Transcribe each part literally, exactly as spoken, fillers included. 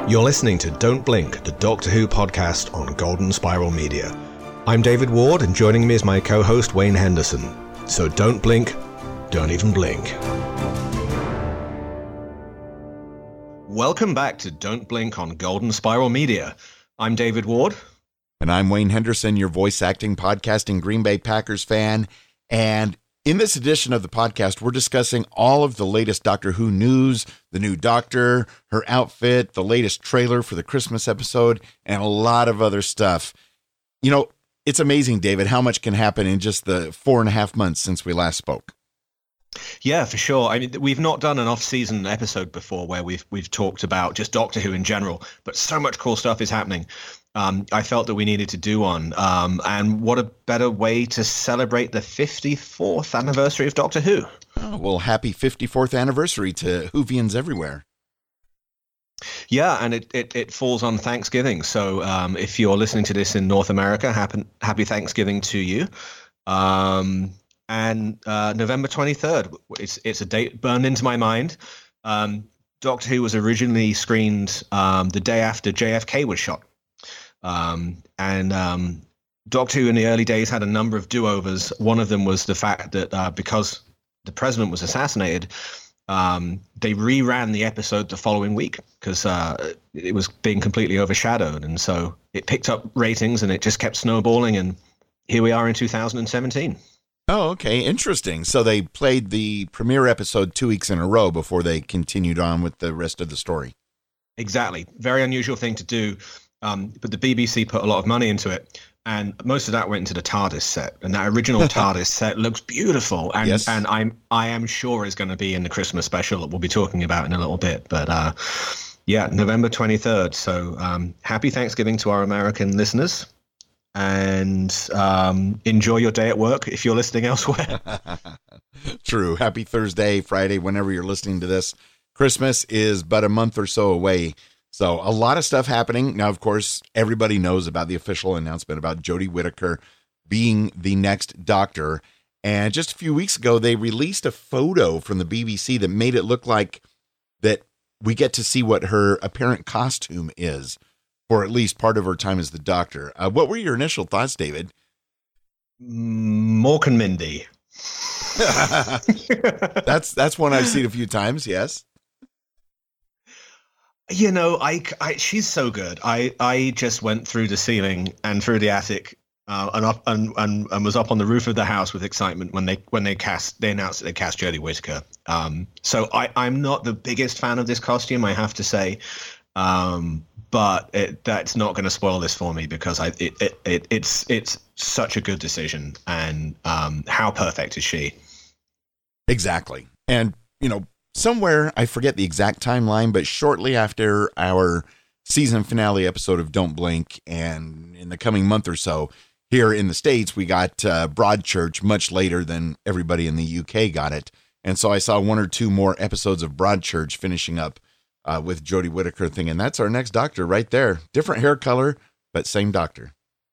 You're listening to Don't Blink, the Doctor Who podcast on Golden Spiral Media. I'm David Ward, and joining me is my co-host Wayne Henderson. So don't blink, don't even blink. Welcome back to Don't Blink on Golden Spiral Media. I'm David Ward. And I'm Wayne Henderson, your voice acting, podcasting Green Bay Packers fan. And in this edition of the podcast, we're discussing all of the latest Doctor Who news, the new Doctor, her outfit, the latest trailer for the Christmas episode, and a lot of other stuff. You know, it's amazing, David, how much can happen in just the four and a half months since we last spoke. Yeah, for sure. I mean, we've not done an off-season episode before where we've we've talked about just Doctor Who in general, but so much cool stuff is happening. Um, I felt that we needed to do one. Um, and what a better way to celebrate the fifty-fourth anniversary of Doctor Who. Oh, well, happy fifty-fourth anniversary to Whovians everywhere. Yeah, and it, it, it falls on Thanksgiving. So um, if you're listening to this in North America, happy, happy Thanksgiving to you. Um, and uh, November twenty-third, it's, it's a date burned into my mind. Um, Doctor Who was originally screened um, the day after J F K was shot. Um, and um, Doctor Who in the early days had a number of do-overs. One of them was the fact that uh, because the president was assassinated, um, they reran the episode the following week because uh, it was being completely overshadowed. And so it picked up ratings and it just kept snowballing. And here we are in two thousand seventeen. Oh, okay. Interesting. So they played the premiere episode two weeks in a row before they continued on with the rest of the story. Exactly. Very unusual thing to do. Um, but the B B C put a lot of money into it, and most of that went into the TARDIS set. And that original TARDIS set looks beautiful, and yes. and I'm I am sure is going to be in the Christmas special that we'll be talking about in a little bit. But uh, yeah, November twenty-third. So um, happy Thanksgiving to our American listeners, and um, enjoy your day at work if you're listening elsewhere. True. Happy Thursday, Friday, whenever you're listening to this. Christmas is but a month or so away. So a lot of stuff happening. Now, of course, everybody knows about the official announcement about Jodie Whittaker being the next Doctor. And just a few weeks ago, they released a photo from the B B C that made it look like that we get to see what her apparent costume is for at least part of her time as the Doctor. Uh, what were your initial thoughts, David? Mork and Mindy. that's that's one I've seen a few times, yes. You know, I, I, she's so good. I, I just went through the ceiling and through the attic uh, and up and, and, and was up on the roof of the house with excitement when they when they cast they announced that they cast Jodie Whittaker. Um, so I, I'm not the biggest fan of this costume, I have to say, um, but it, that's not going to spoil this for me because I it, it, it it's it's such a good decision. And um, how perfect is she? Exactly. And you know. Somewhere, I forget the exact timeline, but shortly after our season finale episode of Don't Blink, and in the coming month or so, here in the States, we got uh, Broadchurch much later than everybody in the U K got it. And so I saw one or two more episodes of Broadchurch finishing up uh, with Jodie Whittaker thing, and that's our next Doctor right there. Different hair color, but same Doctor.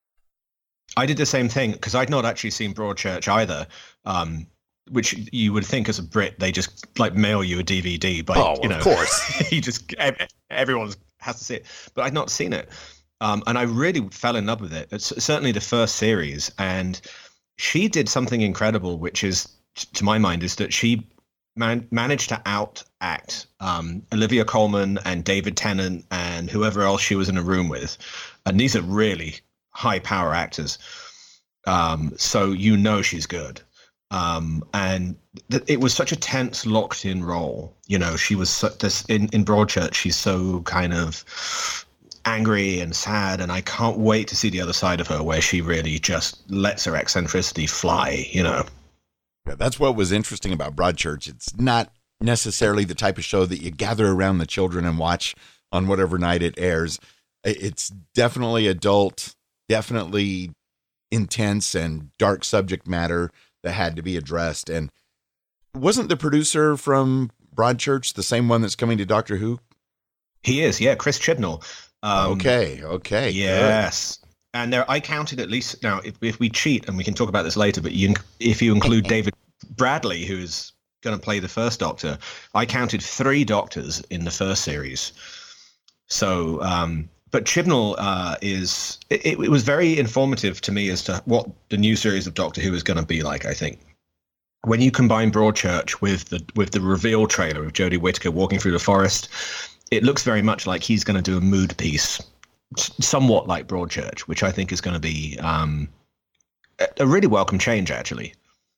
I did the same thing because I'd not actually seen Broadchurch either. Um Which you would think as a Brit, they just like mail you a D V D, but oh, you know, of course, you just everyone has to see it. But I'd not seen it, um, and I really fell in love with it. It's certainly the first series, and she did something incredible, which is, to my mind, is that she man- managed to out act um, Olivia Colman and David Tennant and whoever else she was in a room with, and these are really high power actors. Um, so you know she's good. Um, and th- it was such a tense, locked-in role. You know, she was so, this in, in Broadchurch. She's so kind of angry and sad, and I can't wait to see the other side of her, where she really just lets her eccentricity fly. You know, yeah, that's what was interesting about Broadchurch. It's not necessarily the type of show that you gather around the children and watch on whatever night it airs. It's definitely adult, definitely intense and dark subject matter that had to be addressed. And wasn't the producer from Broadchurch the same one that's coming to Doctor Who? He is, yeah, Chris Chibnall. Um, okay, okay. Yes. Good. And there, I counted at least, now, if, if we cheat, and we can talk about this later, but you, if you include David Bradley, who's going to play the first Doctor, I counted three Doctors in the first series. So, um, but Chibnall uh, is it, it was very informative to me as to what the new series of Doctor Who is going to be like. I think when you combine Broadchurch with the with the reveal trailer of Jodie Whittaker walking through the forest, it looks very much like he's going to do a mood piece, somewhat like Broadchurch, which I think is going to be um, a, a really welcome change, actually.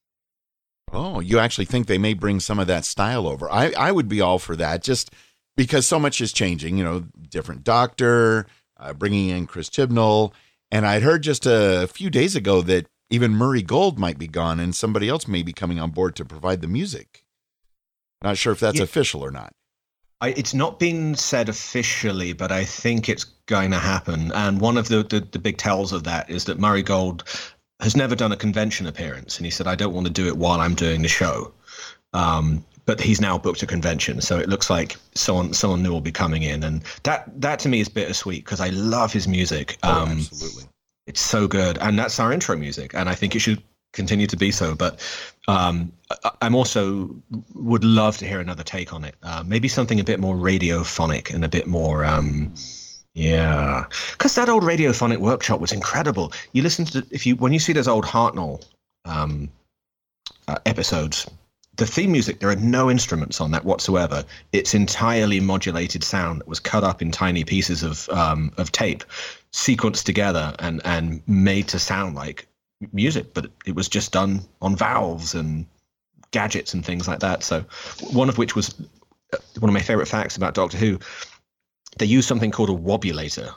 Oh, you actually think they may bring some of that style over? I, I would be all for that, just because so much is changing, you know, different doctor, uh, bringing in Chris Chibnall. And I'd heard just a few days ago that even Murray Gold might be gone and somebody else may be coming on board to provide the music. Not sure if that's yeah. official or not. I, it's not been said officially, but I think it's going to happen. And one of the, the, the big tells of that is that Murray Gold has never done a convention appearance. And he said, I don't want to do it while I'm doing the show. Um, but he's now booked a convention. So it looks like someone someone new will be coming in. And that, that to me is bittersweet because I love his music. Oh, um, absolutely. It's so good. And that's our intro music. And I think it should continue to be so. But um, I, I'm also would love to hear another take on it. Uh, maybe something a bit more radiophonic and a bit more... Um, Yeah, because that old Radiophonic Workshop was incredible. You listen to if you when you see those old Hartnell um, uh, episodes, the theme music, there are no instruments on that whatsoever. It's entirely modulated sound that was cut up in tiny pieces of um, of tape, sequenced together and and made to sound like music, but it was just done on valves and gadgets and things like that. So one of which was one of my favorite facts about Doctor Who. They use something called a wobulator.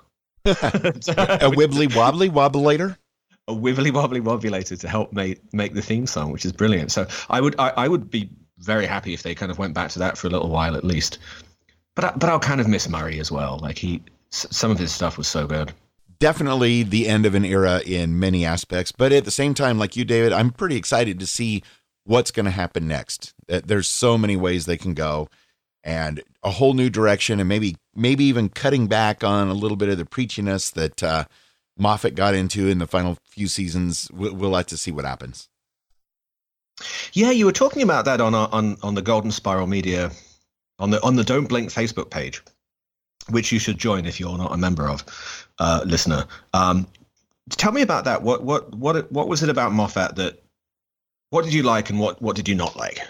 A wibbly wobbly wobbulator? A wibbly wobbly wobulator to help make make the theme song, which is brilliant. So I would I, I would be very happy if they kind of went back to that for a little while at least. But I, but I'll kind of miss Murray as well. Like he, some of his stuff was so good. Definitely the end of an era in many aspects. But at the same time, like you, David, I'm pretty excited to see what's going to happen next. There's so many ways they can go. And a whole new direction, and maybe maybe even cutting back on a little bit of the preachiness that uh, Moffat got into in the final few seasons. We'll, we'll have to see what happens. Yeah, you were talking about that on our, on on the Golden Spiral Media, on the on the Don't Blink Facebook page, which you should join if you're not a member of, uh, listener. Um, tell me about that. What what what what was it about Moffat that? What did you like, and what what did you not like?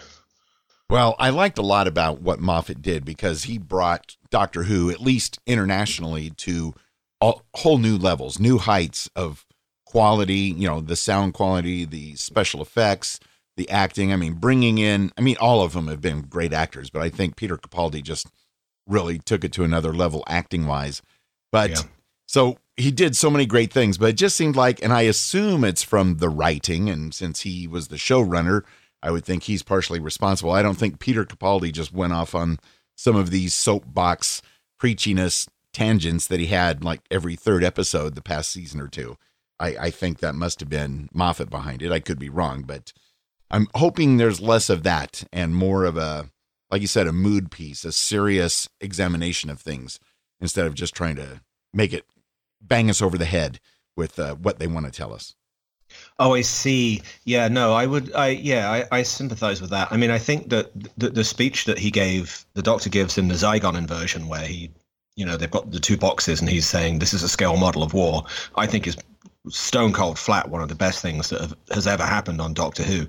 Well, I liked a lot about what Moffat did because he brought Doctor Who, at least internationally, to all, whole new levels, new heights of quality, you know, the sound quality, the special effects, the acting. I mean, bringing in, I mean, all of them have been great actors, but I think Peter Capaldi just really took it to another level acting wise. But yeah. So he did so many great things, but it just seemed like, and I assume it's from the writing, and since he was the showrunner, I would think he's partially responsible. I don't think Peter Capaldi just went off on some of these soapbox preachiness tangents that he had like every third episode the past season or two. I, I think that must have been Moffat behind it. I could be wrong, but I'm hoping there's less of that and more of a, like you said, a mood piece, a serious examination of things instead of just trying to make it bang us over the head with uh, what they want to tell us. Oh, I see. Yeah, no, I would. I yeah, I, I sympathize with that. I mean, I think that the, the speech that he gave, the Doctor gives in the Zygon inversion, where he, you know, they've got the two boxes, and he's saying this is a scale model of war. I think is stone cold flat one of the best things that have, has ever happened on Doctor Who.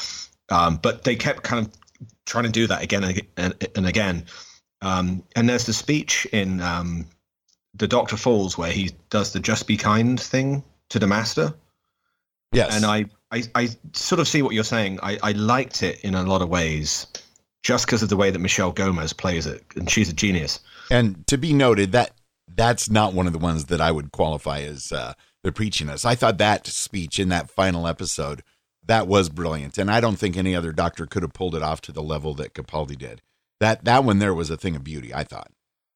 Um, but they kept kind of trying to do that again and, and, and again. Um, and there's the speech in um, the Doctor Falls where he does the "just be kind" thing to the Master. Yes. And I, I, I sort of see what you're saying. I, I liked it in a lot of ways just because of the way that Michelle Gomez plays it. And she's a genius. And to be noted, that that's not one of the ones that I would qualify as uh, the preachiness. I thought that speech in that final episode, that was brilliant. And I don't think any other doctor could have pulled it off to the level that Capaldi did. That, that one there was a thing of beauty, I thought.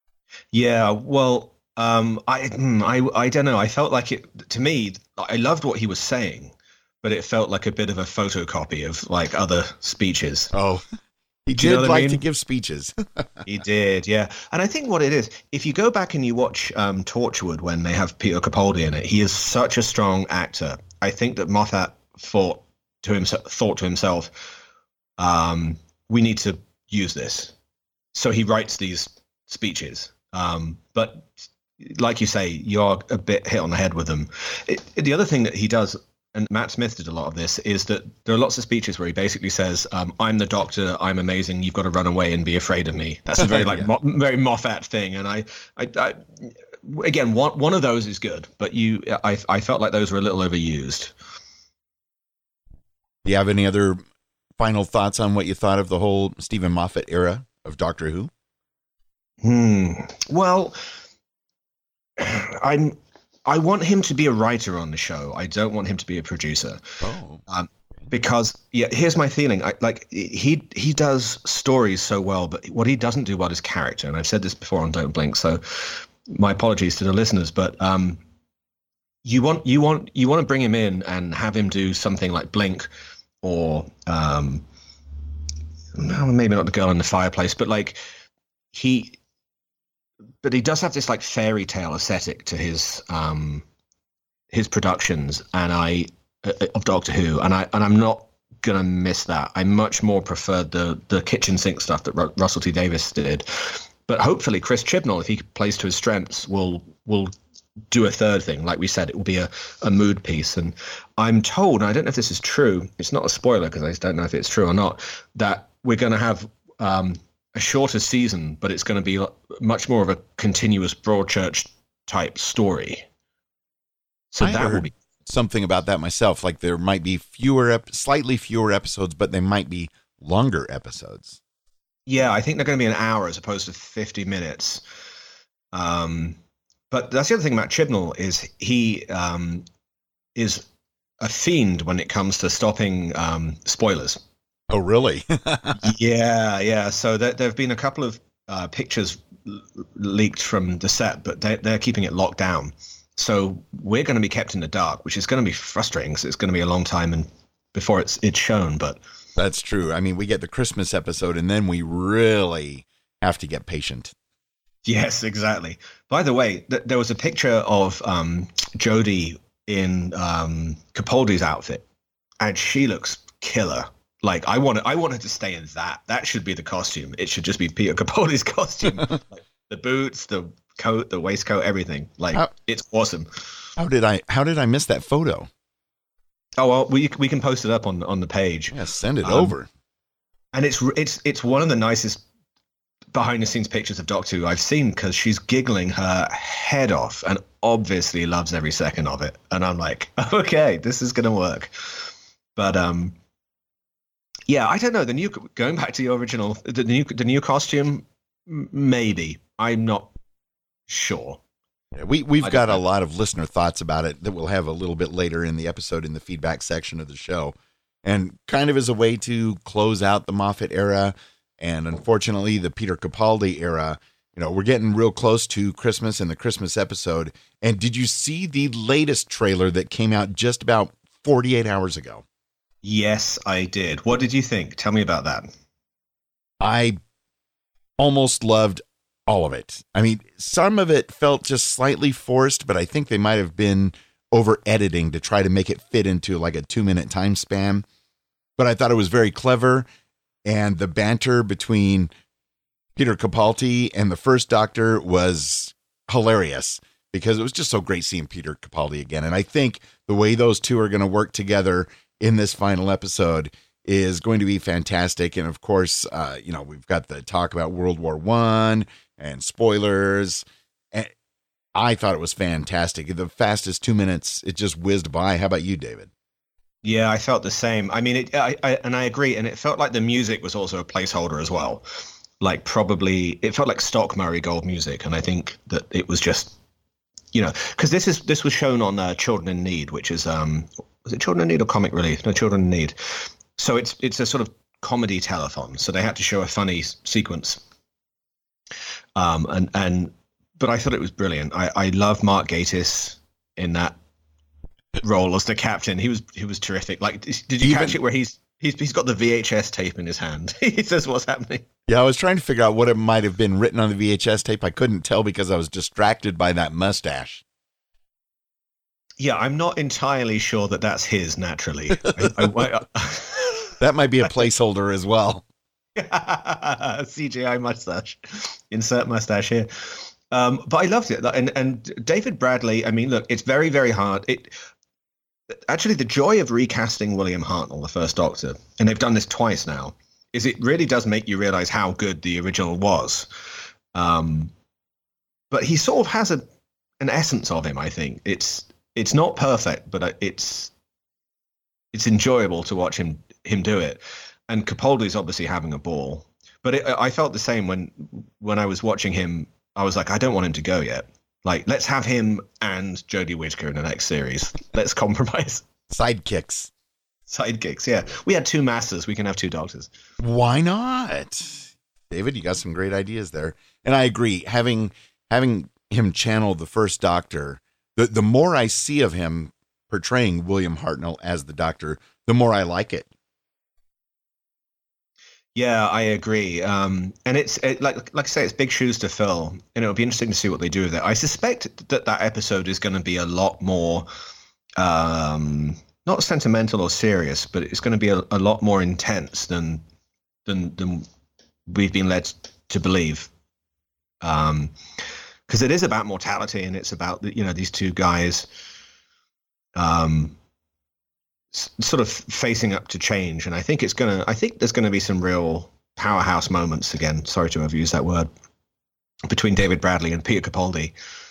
Yeah, well... Um, I, I, I don't know. I felt like it, to me, I loved what he was saying, but it felt like a bit of a photocopy of like other speeches. Oh, he Do you did know like I mean? to give speeches. He did, yeah. And I think what it is, if you go back and you watch um, Torchwood when they have Peter Capaldi in it, he is such a strong actor. I think that Moffat thought to himself, thought to himself, um, we need to use this. So he writes these speeches. Um, but like you say, you're a bit hit on the head with them. It, the other thing that he does, and Matt Smith did a lot of this, is that there are lots of speeches where he basically says, um, I'm the doctor, I'm amazing, you've got to run away and be afraid of me. That's a very like yeah. mo- very Moffat thing. And I, I, I again, one, one of those is good, but you, I, I felt like those were a little overused. Do you have any other final thoughts on what you thought of the whole Stephen Moffat era of Doctor Who? Hmm. Well, I'm. I want him to be a writer on the show. I don't want him to be a producer. Oh. Um, because yeah, here's my feeling. I, like he he does stories so well, but what he doesn't do well is character. And I've said this before on Don't Blink, so my apologies to the listeners. But um, you want you want you want to bring him in and have him do something like Blink, or um, maybe not The Girl in the Fireplace, but like he. But he does have this like fairy tale aesthetic to his um, his productions, and I uh, of Doctor Who, and I and I'm not gonna miss that. I much more preferred the the kitchen sink stuff that Ru- Russell T Davies did. But hopefully, Chris Chibnall, if he plays to his strengths, will will do a third thing. Like we said, it will be a, a mood piece. And I'm told, and I don't know if this is true. It's not a spoiler because I don't know if it's true or not. That we're going to have. Um, a shorter season, but it's going to be much more of a continuous Broadchurch type story. So I that will be something about that myself. Like there might be fewer, ep- slightly fewer episodes, but they might be longer episodes. Yeah, I think they're going to be an hour as opposed to fifty minutes. Um, but that's the other thing about Chibnall is he um, is a fiend when it comes to stopping um, spoilers. Oh, really? yeah, yeah. So there, there have been a couple of uh, pictures l- leaked from the set, but they, they're keeping it locked down. So we're going to be kept in the dark, which is going to be frustrating because it's going to be a long time and before it's it's shown. But that's true. I mean, we get the Christmas episode, and then we really have to get patient. Yes, exactly. By the way, th- there was a picture of um, Jodie in um, Capaldi's outfit, and she looks killer. Like I want, I want her to stay in that. That should be the costume. It should just be Peter Capaldi's costume, like the boots, the coat, the waistcoat, everything. Like how, it's awesome. How did I? How did I miss that photo? Oh well, we we can post it up on on the page. Yeah, send it um, over. And it's it's it's one of the nicest behind the scenes pictures of Doctor Who I've seen because she's giggling her head off and obviously loves every second of it. And I'm like, okay, this is gonna work. But um. Yeah, I don't know. The new going back to the original, the new the new costume, maybe. I'm not sure. Yeah, we we've got know. a lot of listener thoughts about it that we'll have a little bit later in the episode in the feedback section of the show, and kind of as a way to close out the Moffat era, and unfortunately the Peter Capaldi era. You know, we're getting real close to Christmas and the Christmas episode. And did you see the latest trailer that came out just about forty-eight hours ago? Yes, I did. What did you think? Tell me about that. I almost loved all of it. I mean, some of it felt just slightly forced, but I think they might have been over editing to try to make it fit into like a two minute time span. But I thought it was very clever. And the banter between Peter Capaldi and the first Doctor was hilarious because it was just so great seeing Peter Capaldi again. And I think the way those two are going to work together in this final episode is going to be fantastic. And of course, uh, you know, we've got the talk about World War One and spoilers. And I thought it was fantastic. The fastest two minutes, it just whizzed by. How about you, David? Yeah, I felt the same. I mean, it, I, I, and I agree. And it felt like the music was also a placeholder as well. Like probably, it felt like stock Murray Gold music. And I think that it was just, you know, because this is this was shown on uh, Children in Need, which is um. Was it Children in Need or Comic Relief? No, Children in Need. So it's it's a sort of comedy telethon. So they had to show a funny sequence. Um, and and but I thought it was brilliant. I I love Mark Gatiss in that role as the captain. He was he was terrific. Like, did you Even, catch it where he's he's he's got the V H S tape in his hand? He says what's happening. Yeah, I was trying to figure out what it might have been written on the V H S tape. I couldn't tell because I was distracted by that mustache. Yeah, I'm not entirely sure that that's his naturally. I, I, I, that might be a placeholder as well. C G I mustache. Insert mustache here. Um, but I loved it. And and David Bradley, I mean, look, it's very, very hard. It actually the joy of recasting William Hartnell, the first Doctor, and they've done this twice now, is it really does make you realize how good the original was. Um, but he sort of has a an essence of him, I think. It's it's not perfect, but it's it's enjoyable to watch him him do it. And Capaldi's obviously having a ball. But it, I felt the same when when I was watching him. I was like, I don't want him to go yet. Like, let's have him and Jodie Whittaker in the next series. Let's compromise. Sidekicks. Sidekicks, yeah. We had two masters. We can have two doctors. Why not? David, you got some great ideas there. And I agree. Having having him channel the first Doctor, the, the more I see of him portraying William Hartnell as the Doctor, the more I like it. Yeah, I agree. Um, and it's it, like like I say, it's big shoes to fill, and it'll be interesting to see what they do with it. I suspect that that episode is going to be a lot more, um, not sentimental or serious, but it's going to be a, a lot more intense than than than we've been led to believe. Um, because it is about mortality, and it's about you know these two guys, um. sort of facing up to change, and I think it's gonna. I think there's gonna be some real powerhouse moments again. Sorry to have used that word between David Bradley and Peter Capaldi.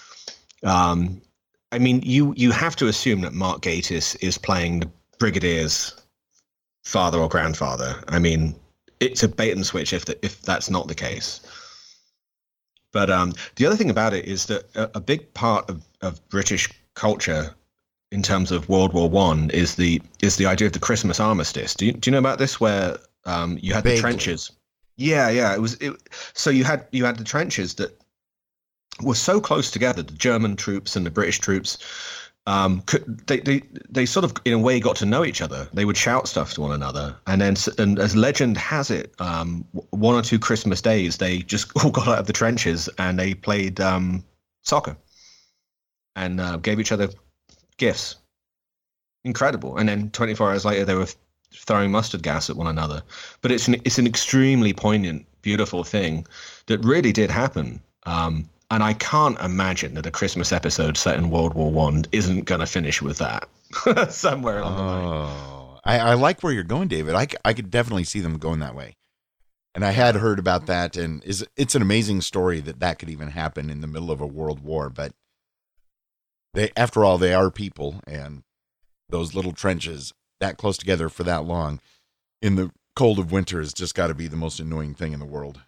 Um, I mean, you you have to assume that Mark Gatiss is playing the Brigadier's father or grandfather. I mean, it's a bait and switch if the, if that's not the case. But um, the other thing about it is that a, a big part of, of British culture in terms of World War One is the is the idea of the Christmas armistice. Do you do you know about this? Where um, you had Vaguely. the trenches. Yeah, yeah. It was it, so you had you had the trenches that were so close together. The German troops and the British troops, um, could, they they they sort of in a way got to know each other. They would shout stuff to one another, and then and as legend has it, um, one or two Christmas days they just all got out of the trenches and they played um, soccer and uh, gave each other gifts. Incredible. And then twenty-four hours later they were throwing mustard gas at one another. But it's an it's an extremely poignant, beautiful thing that really did happen. Um, and I can't imagine that a Christmas episode set in World War One isn't going to finish with that somewhere along oh, the line. I, I like where you're going, David. I, I could definitely see them going that way. And I had heard about that, and is it's an amazing story that that could even happen in the middle of a world war. But They, after all, they are people, and those little trenches that close together for that long in the cold of winter has just got to be the most annoying thing in the world.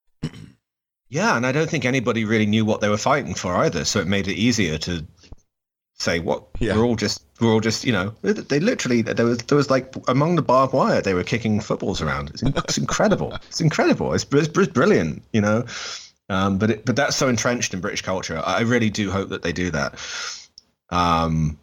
Yeah, and I don't think anybody really knew what they were fighting for either, so it made it easier to say, "What? Yeah. We're all just, we're all just, you know." They literally there was there was like among the barbed wire, they were kicking footballs around. It's, it's incredible. It's incredible. It's, it's, it's brilliant, you know. Um, but it, but that's so entrenched in British culture. I really do hope that they do that. Um,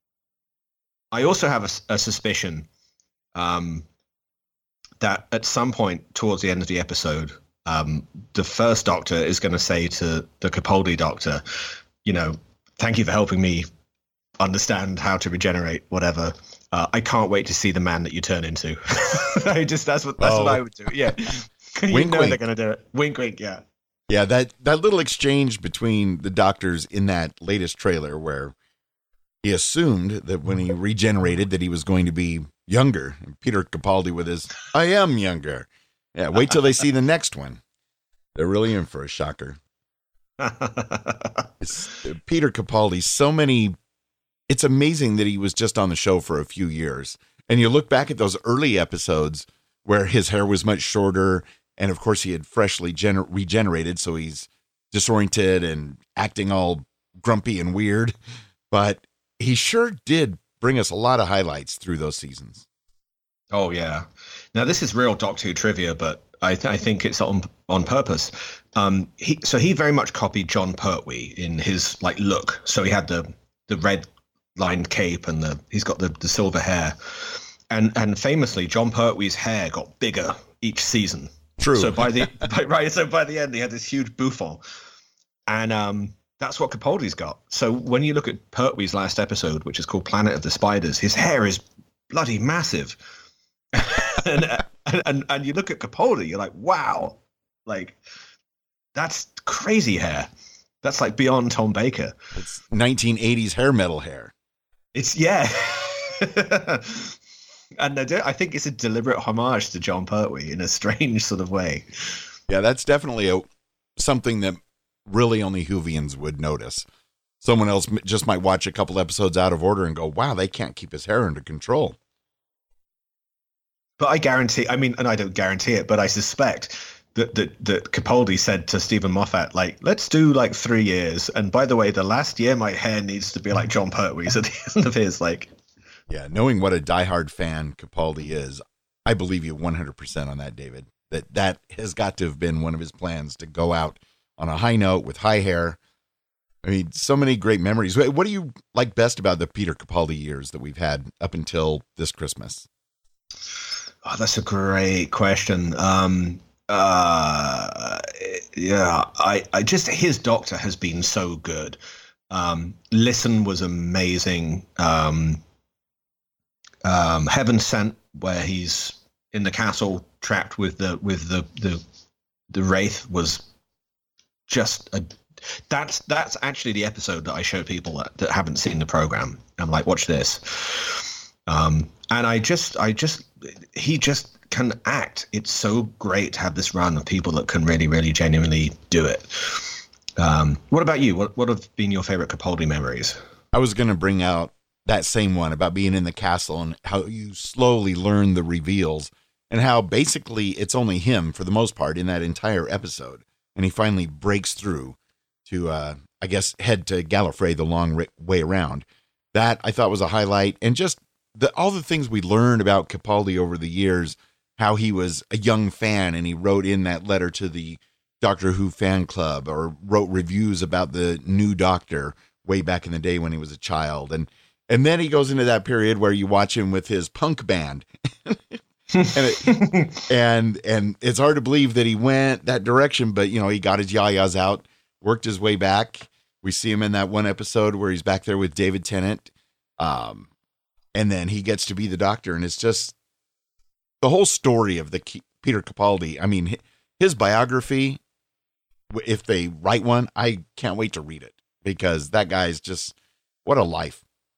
I also have a, a suspicion um, that at some point towards the end of the episode, um, the first Doctor is going to say to the Capaldi Doctor, you know, thank you for helping me understand how to regenerate, whatever. Uh, I can't wait to see the man that you turn into. I just that's what that's oh. what I would do. Yeah, you wink, know wink. They're going to do it. Wink, wink. Yeah, yeah. That that little exchange between the Doctors in that latest trailer where he assumed that when he regenerated that he was going to be younger. And Peter Capaldi with his, I am younger. Yeah, wait till they see the next one. They're really in for a shocker. It's, uh, Peter Capaldi, so many, it's amazing that he was just on the show for a few years. And you look back at those early episodes where his hair was much shorter. And of course he had freshly gener- regenerated. So he's disoriented and acting all grumpy and weird. But he sure did bring us a lot of highlights through those seasons. Oh, yeah. Now, this is real Doctor Who trivia, but I, th- I think it's on on purpose. Um, he So he very much copied John Pertwee in his like look. So he had the, the red lined cape and the he's got the, the silver hair. And and famously, John Pertwee's hair got bigger each season. True. So by the by, right, so by the end, he had this huge bouffant. And um that's what Capaldi's got. So when you look at Pertwee's last episode, which is called Planet of the Spiders, his hair is bloody massive. and, and and you look at Capaldi, you're like, wow, like that's crazy hair. That's like beyond Tom Baker. It's nineteen eighties hair metal hair. It's yeah. And I, do, I think it's a deliberate homage to John Pertwee in a strange sort of way. Yeah, that's definitely a something that really only Whovians would notice. Someone else just might watch a couple episodes out of order and go, wow, they can't keep his hair under control. But I guarantee, I mean, and I don't guarantee it, but I suspect that, that, that Capaldi said to Stephen Moffat, like, let's do like three years. And by the way, the last year, my hair needs to be like John Pertwee's at the end of his, like. Yeah, knowing what a diehard fan Capaldi is, I believe you one hundred percent on that, David. That that has got to have been one of his plans, to go out on a high note with high hair. I mean, so many great memories. What do you like best about the Peter Capaldi years that we've had up until this Christmas? Oh, that's a great question. Um, uh, yeah, I, I just, his Doctor has been so good. Um, Listen was amazing. Um, um, Heaven Sent, where he's in the castle trapped with the with the the the Wraith, was just a. That's that's actually the episode that I show people that, that haven't seen the program. I'm like, watch this. Um, and I just I just he just can act. It's so great to have this run of people that can really really genuinely do it. Um, what about you? What what have been your favorite Capaldi memories? I was going to bring out that same one about being in the castle and how you slowly learn the reveals and how basically it's only him for the most part in that entire episode. And he finally breaks through to, uh, I guess, head to Gallifrey the long way around. That I thought was a highlight. And just the, all the things we learned about Capaldi over the years, how he was a young fan and he wrote in that letter to the Doctor Who fan club or wrote reviews about the new Doctor way back in the day when he was a child. And And then he goes into that period where you watch him with his punk band. and, it, and and it's hard to believe that he went that direction, but, you know, he got his yayas out, worked his way back. We see him in that one episode where he's back there with David Tennant. Um, and then he gets to be the Doctor. And it's just the whole story of the Peter Capaldi. I mean, his biography, if they write one, I can't wait to read it, because that guy's just, what a life.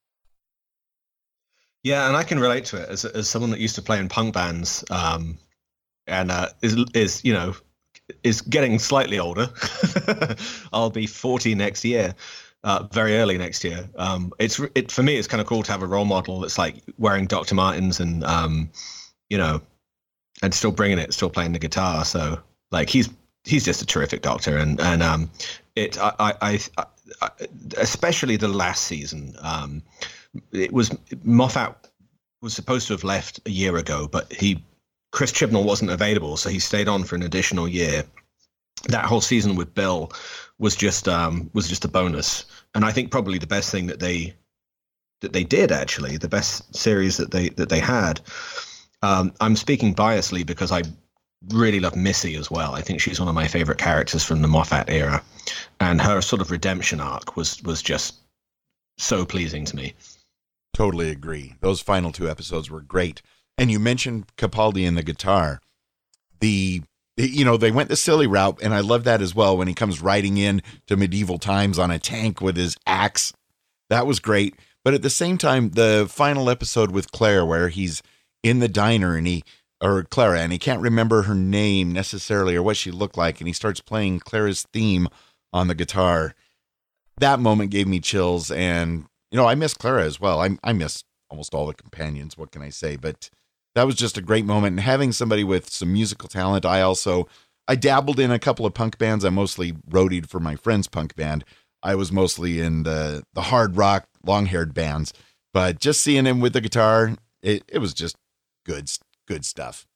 Yeah, and I can relate to it as as someone that used to play in punk bands, um, and uh, is is you know is getting slightly older. I'll be forty next year, uh, very early next year. Um, it's it for me. It's kind of cool to have a role model that's like wearing Doctor Martens and um, you know, and still bringing it, still playing the guitar. So like he's he's just a terrific Doctor, and and um, it I I, I, I especially the last season. Um, It was Moffat was supposed to have left a year ago, but he Chris Chibnall wasn't available, so he stayed on for an additional year. That whole season with Bill was just um, was just a bonus, and I think probably the best thing that they that they did actually, the best series that they that they had. Um, I'm speaking biasly because I really love Missy as well. I think she's one of my favorite characters from the Moffat era, and her sort of redemption arc was was just so pleasing to me. Totally agree. Those final two episodes were great. And you mentioned Capaldi and the guitar. The, you know, they went the silly route, and I love that as well when he comes riding in to medieval times on a tank with his axe. That was great. But at the same time, the final episode with Claire, where he's in the diner and he, or Clara, and he can't remember her name necessarily or what she looked like, and he starts playing Clara's theme on the guitar. That moment gave me chills, and you know, I miss Clara as well. I I miss almost all the companions. What can I say? But that was just a great moment. And having somebody with some musical talent, I also, I dabbled in a couple of punk bands. I mostly roadied for my friend's punk band. I was mostly in the, the hard rock, long-haired bands. But just seeing him with the guitar, it, it was just good, good stuff.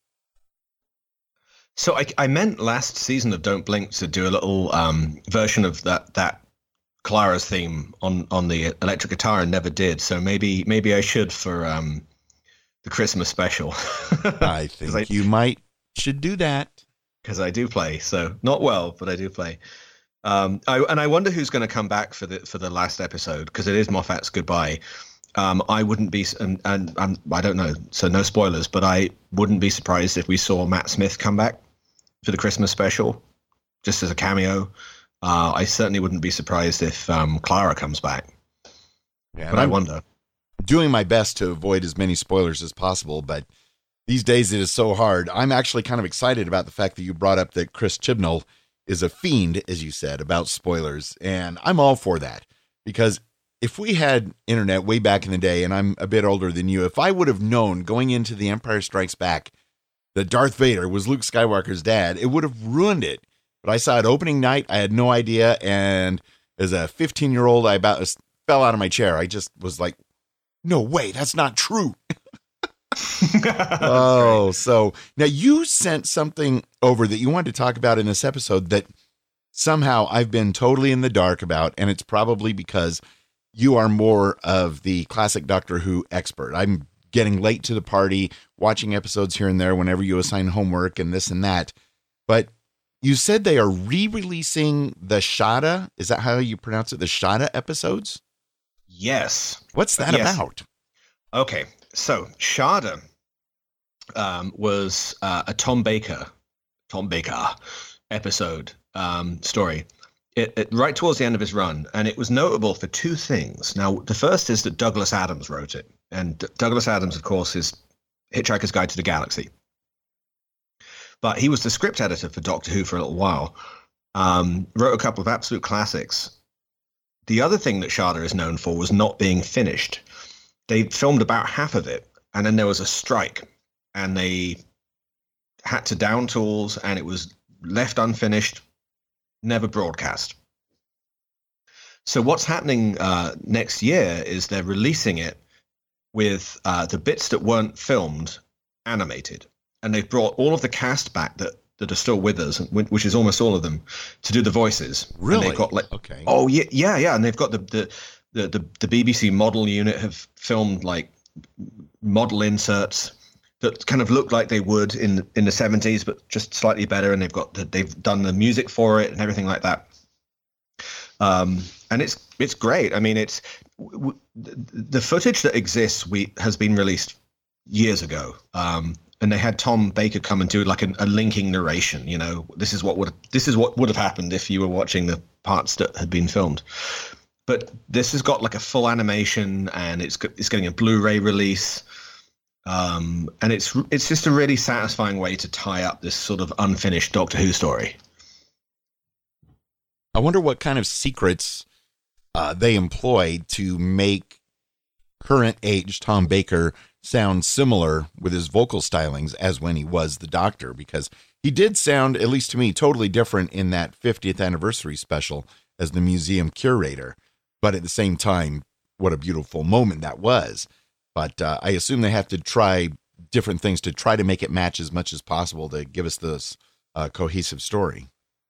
So I, I meant last season of Don't Blink to do a little um, version of that that Clara's theme on on the electric guitar and never did. So maybe maybe I should for um the Christmas special. I think I, you might should do that, because I do play, so not well, but I do play. Um, I, and I wonder who's going to come back for the for the last episode, because it is Moffat's goodbye. Um, I wouldn't be, and, and and I don't know, so no spoilers, but I wouldn't be surprised if we saw Matt Smith come back for the Christmas special, just as a cameo. Uh, I certainly wouldn't be surprised if um, Clara comes back. Yeah, but I I'm wonder. Doing my best to avoid as many spoilers as possible, but these days it is so hard. I'm actually kind of excited about the fact that you brought up that Chris Chibnall is a fiend, as you said, about spoilers. And I'm all for that, because if we had internet way back in the day, and I'm a bit older than you, if I would have known going into The Empire Strikes Back that Darth Vader was Luke Skywalker's dad, it would have ruined it. But I saw it opening night. I had no idea. And as a fifteen year old, I about fell out of my chair. I just was like, no way, that's not true. Oh, great. So now you sent something over that you wanted to talk about in this episode that somehow I've been totally in the dark about. And it's probably because you are more of the classic Doctor Who expert. I'm getting late to the party, watching episodes here and there whenever you assign homework and this and that. But you said they are re-releasing the Shada. Is that how you pronounce it? The Shada episodes? Yes. What's that yes. about? Okay. So Shada um, was uh, a Tom Baker, Tom Baker episode um, story. It, it, right towards the end of his run, and it was notable for two things. Now, the first is that Douglas Adams wrote it, and D- Douglas Adams, of course, is Hitchhiker's Guide to the Galaxy. But he was the script editor for Doctor Who for a little while. Um, wrote a couple of absolute classics. The other thing that Shada is known for was not being finished. They filmed about half of it, and then there was a strike, and they had to down tools, and it was left unfinished, never broadcast. So what's happening uh, next year is they're releasing it with uh, the bits that weren't filmed animated. And they've brought all of the cast back that, that are still with us, which is almost all of them, to do the voices. Really? And they've got like, okay. Oh yeah, yeah, yeah. And they've got the the, the the the B B C model unit have filmed like model inserts that kind of look like they would in in the seventies, but just slightly better. And they've got the, they've done the music for it and everything like that. Um, and it's it's great. I mean, it's w- the footage that exists. We has been released years ago. Um, And they had Tom Baker come and do like a, a linking narration. You know, this is what would this is what would have happened if you were watching the parts that had been filmed. But this has got like a full animation, and it's it's getting a Blu-ray release, um, and it's it's just a really satisfying way to tie up this sort of unfinished Doctor Who story. I wonder what kind of secrets uh, they employ to make current age Tom Baker sound similar with his vocal stylings as when he was the Doctor, because he did sound, at least to me, totally different in that fiftieth anniversary special as the museum curator. But at the same time, what a beautiful moment that was. But uh, I assume they have to try different things to try to make it match as much as possible to give us this uh, cohesive story.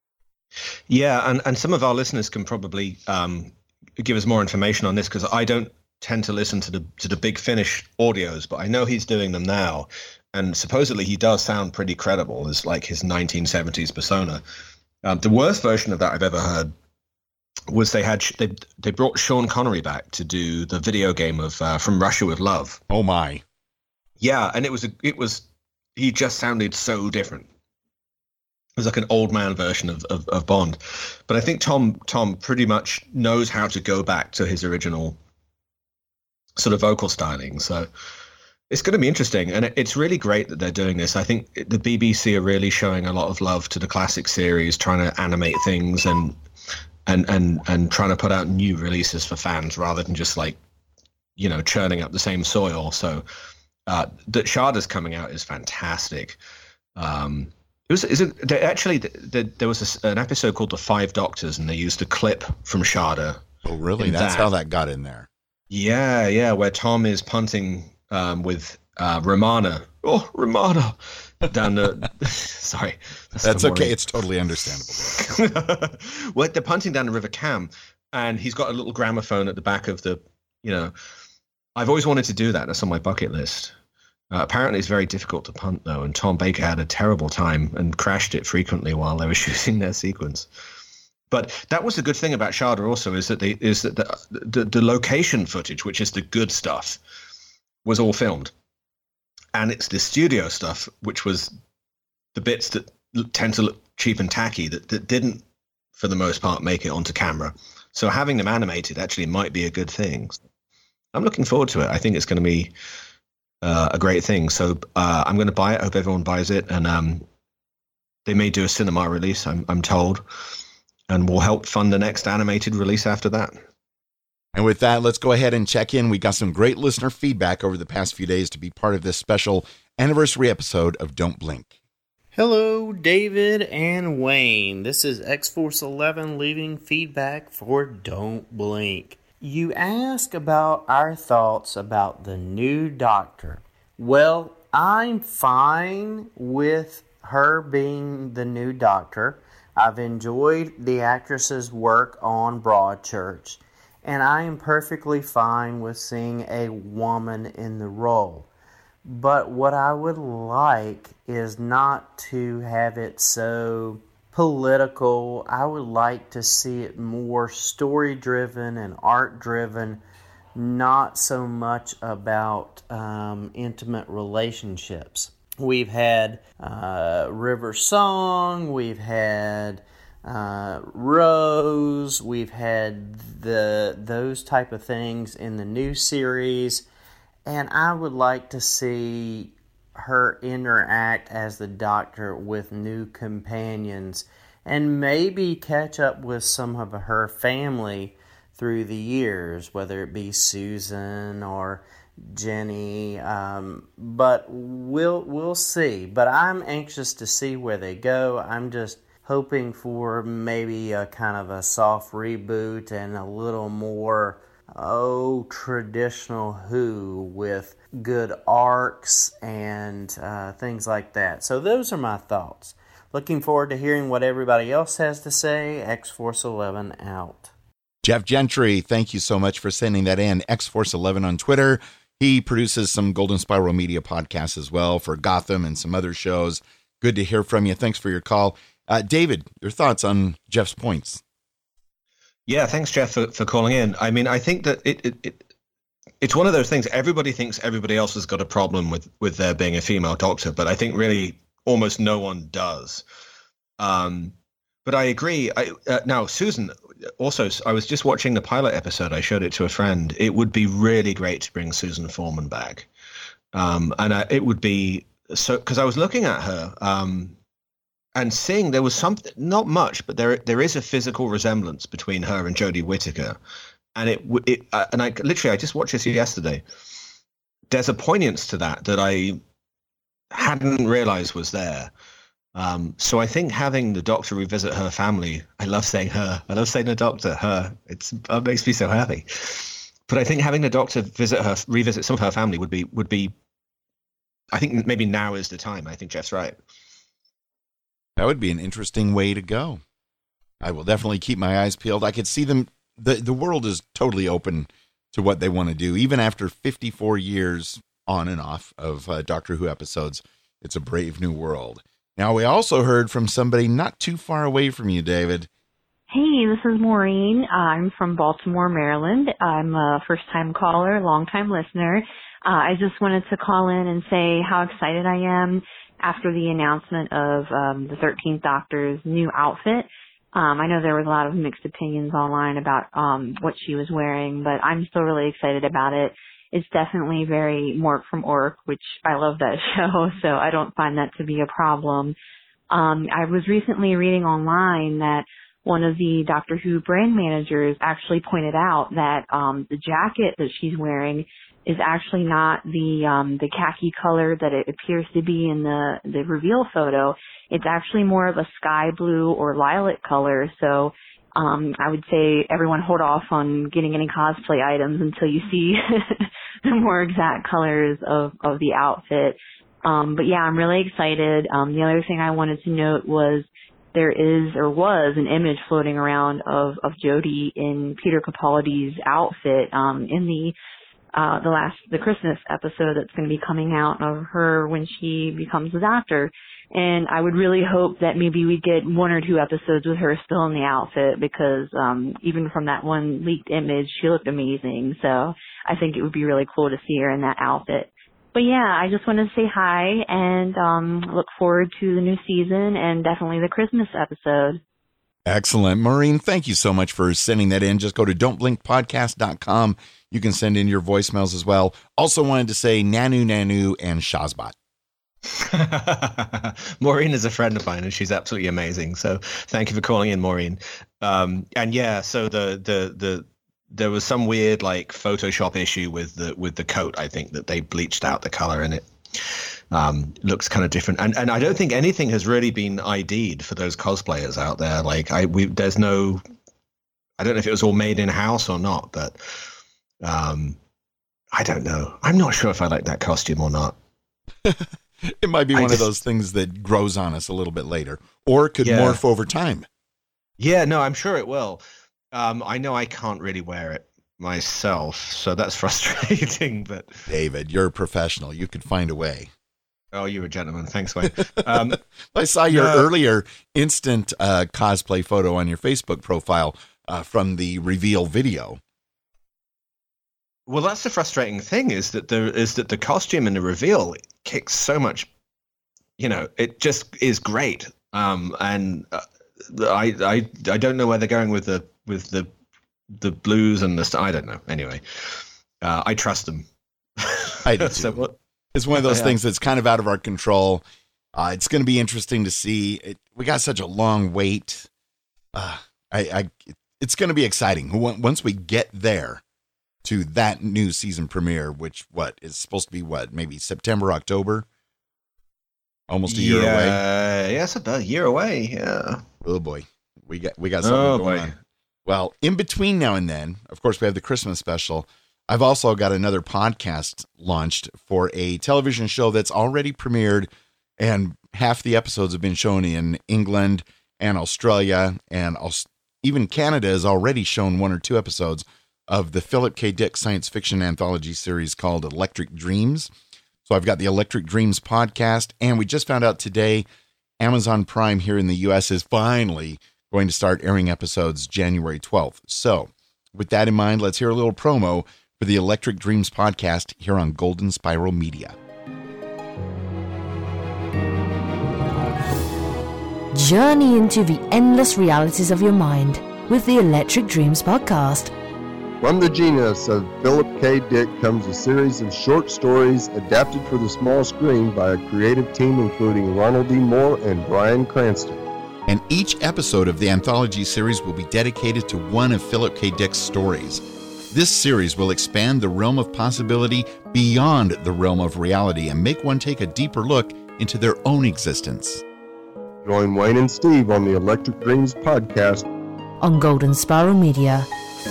Yeah, and, and some of our listeners can probably um, give us more information on this, because I don't tend to listen to the to the Big Finish audios, but I know he's doing them now, and supposedly he does sound pretty credible as like his nineteen seventies persona. Um, the worst version of that I've ever heard was they had they they brought Sean Connery back to do the video game of uh, From Russia with Love. Oh my, yeah, and it was a, it was he just sounded so different. It was like an old man version of, of of Bond, but I think Tom Tom pretty much knows how to go back to his original sort of vocal styling. So it's going to be interesting, and it's really great that they're doing this. I think the B B C are really showing a lot of love to the classic series, trying to animate things and and and and trying to put out new releases for fans rather than just like, you know, churning up the same soil. So uh that Shada's coming out is fantastic. Um it was is it they actually the, there was a, an episode called The Five Doctors, and they used a clip from Shada. Oh really? That's that. How that got in there. Yeah, yeah, where Tom is punting um, with uh, Romana. Oh, Romana! Down the... Sorry. That's, that's okay. It's totally understandable. Well, they're punting down the River Cam, and he's got a little gramophone at the back of the, you know... I've always wanted to do that. That's on my bucket list. Uh, apparently, it's very difficult to punt, though, and Tom Baker had a terrible time and crashed it frequently while they were shooting their sequence. But that was the good thing about Shada also, is that they is that the, the the location footage, which is the good stuff, was all filmed, and it's the studio stuff, which was the bits that tend to look cheap and tacky, that, that didn't for the most part, make it onto camera. So having them animated actually might be a good thing. I'm looking forward to it. I think it's going to be uh, a great thing. So uh, I'm going to buy it. I hope everyone buys it. And um, they may do a cinema release, I'm, I'm told, and will help fund the next animated release after that. And with that, let's go ahead and check in. We got some great listener feedback over the past few days to be part of this special anniversary episode of Don't Blink. Hello, David and Wayne. This is X-Force eleven leaving feedback for Don't Blink. You ask about our thoughts about the new Doctor. Well, I'm fine with her being the new Doctor. I've enjoyed the actress's work on Broadchurch, and I am perfectly fine with seeing a woman in the role. But what I would like is not to have it so political. I would like to see it more story-driven and art-driven, not so much about um, intimate relationships. We've had uh, River Song, we've had uh, Rose, we've had the those type of things in the new series, and I would like to see her interact as the Doctor with new companions and maybe catch up with some of her family through the years, whether it be Susan or Jenny, um, but we'll we'll see. But I'm anxious to see where they go. I'm just hoping for maybe a kind of a soft reboot and a little more oh traditional Who with good arcs and uh, things like that. So those are my thoughts. Looking forward to hearing what everybody else has to say. X-Force eleven out. Jeff Gentry, thank you so much for sending that in. X Force eleven on Twitter. He produces some Golden Spiral Media podcasts as well for Gotham and some other shows. Good to hear from you. Thanks for your call. Uh, David, your thoughts on Jeff's points? Yeah, thanks, Jeff, for, for calling in. I mean, I think that it, it, it it's one of those things. Everybody thinks everybody else has got a problem with, with there being a female Doctor, but I think really almost no one does. Um, but I agree. I, uh, now, Susan, also, I was just watching the pilot episode. I showed it to a friend. It would be really great to bring Susan Foreman back. Um, and I, it would be so, because I was looking at her um, and seeing there was something, not much, but there there is a physical resemblance between her and Jodie Whittaker. And it, it uh, and I literally, I just watched this yesterday. There's a poignance to that that I hadn't realized was there. Um, so I think having the Doctor revisit her family, I love saying her, I love saying the Doctor, her, it's, it makes me so happy. But I think having the Doctor visit her, revisit some of her family would be, would be, I think maybe now is the time. I think Jeff's right. That would be an interesting way to go. I will definitely keep my eyes peeled. I could see them. The, the world is totally open to what they want to do. Even after fifty-four years on and off of uh, Doctor Who episodes, it's a brave new world. Now, we also heard from somebody not too far away from you, David. Hey, this is Maureen. I'm from Baltimore, Maryland. I'm a first-time caller, long-time listener. Uh, I just wanted to call in and say how excited I am after the announcement of um, the thirteenth Doctor's new outfit. Um, I know there was a lot of mixed opinions online about um, what she was wearing, but I'm still really excited about it. It's definitely very Mork from Ork, which I love that show, so I don't find that to be a problem. Um, I was recently reading online that one of the Doctor Who brand managers actually pointed out that um, the jacket that she's wearing is actually not the um, the khaki color that it appears to be in the, the reveal photo. It's actually more of a sky blue or lilac color, so Um, I would say everyone hold off on getting any cosplay items until you see the more exact colors of, of the outfit. Um, but yeah, I'm really excited. Um, the other thing I wanted to note was there is or was an image floating around of, of Jodie in Peter Capaldi's outfit, um, in the, uh, the last, the Christmas episode that's going to be coming out of her when she becomes the Doctor. And I would really hope that maybe we get one or two episodes with her still in the outfit because um, even from that one leaked image, she looked amazing. So I think it would be really cool to see her in that outfit. But yeah, I just wanted to say hi and um, look forward to the new season and definitely the Christmas episode. Excellent. Maureen, thank you so much for sending that in. Just go to don't blink podcast dot com. You can send in your voicemails as well. Also wanted to say Nanu Nanu and Shazbot. Maureen is a friend of mine and she's absolutely amazing. So thank you for calling in, Maureen. Um, and yeah, so the, the, the, there was some weird like Photoshop issue with the, with the coat. I think that they bleached out the color and it um, looks kind of different. And, and I don't think anything has really been I D'd for those cosplayers out there. Like I, we, there's no, I don't know if it was all made in house or not, but um, I don't know. I'm not sure if I like that costume or not. It might be I one just, of those things that grows on us a little bit later, or it could yeah. morph over time. Yeah, no, I'm sure it will. Um, I know I can't really wear it myself, so that's frustrating. But David, you're a professional. You could find a way. Oh, you're a gentleman. Thanks, Wayne. Um, I saw your no. earlier instant uh, cosplay photo on your Facebook profile uh, from the reveal video. Well, that's the frustrating thing is that the is that the costume in the reveal kicks so much. You know, it just is great. Um, and uh, I I I don't know where they're going with the with the the blues and the st- I don't know. Anyway, uh, I trust them. I do too. So what, it's one of those yeah. things that's kind of out of our control. Uh, it's going to be interesting to see. It, we got such a long wait. Uh, I, I it's going to be exciting once we get there to that new season premiere, which what is supposed to be what maybe September, October, almost a year yeah, away. Yeah, it's about a year away. Yeah. Oh boy, we got we got something Oh, going boy. on. Well, in between now and then, of course, we have the Christmas special. I've also got another podcast launched for a television show that's already premiered, and half the episodes have been shown in England and Australia, and even Canada has already shown one or two episodes of the Philip K. Dick science fiction anthology series called Electric Dreams. So I've got the Electric Dreams podcast, and we just found out today Amazon Prime here in the U S is finally going to start airing episodes January twelfth. So with that in mind, let's hear a little promo for the Electric Dreams podcast here on Golden Spiral Media. Journey into the endless realities of your mind with the Electric Dreams podcast. From the genius of Philip K. Dick comes a series of short stories adapted for the small screen by a creative team including Ronald D. Moore and Bryan Cranston. And each episode of the anthology series will be dedicated to one of Philip K. Dick's stories. This series will expand the realm of possibility beyond the realm of reality and make one take a deeper look into their own existence. Join Wayne and Steve on the Electric Dreams podcast on Golden Spiral Media.